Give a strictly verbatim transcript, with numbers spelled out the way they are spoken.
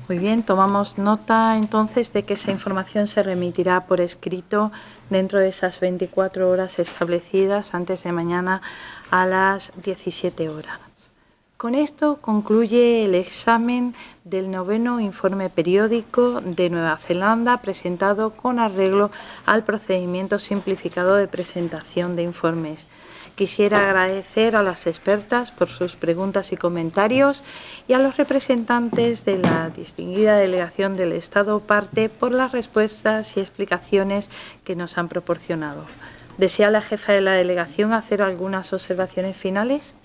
Muy bien, tomamos nota entonces de que esa información se remitirá por escrito dentro de esas veinticuatro horas establecidas antes de mañana a las diecisiete horas. Con esto concluye el examen del noveno informe periódico de Nueva Zelanda presentado con arreglo al procedimiento simplificado de presentación de informes. Quisiera agradecer a las expertas por sus preguntas y comentarios y a los representantes de la distinguida delegación del Estado parte por las respuestas y explicaciones que nos han proporcionado. ¿Desea la jefa de la delegación hacer algunas observaciones finales?